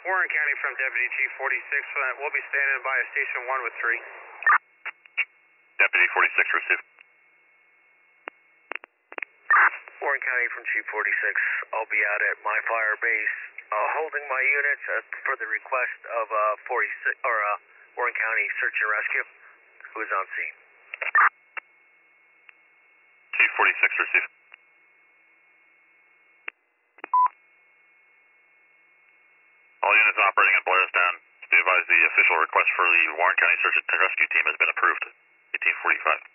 Warren County from Deputy Chief 46. We'll be standing by at Station 1 with 3. Deputy 46, receive. Warren County from Chief 46. I'll be out at my fire base, holding my units for the request of 46 or Warren County Search and Rescue, who is on scene. Chief 46, receive. All units operating in Blairstown, be advised the official request for the Warren County Search and Rescue Team has been approved. 1845.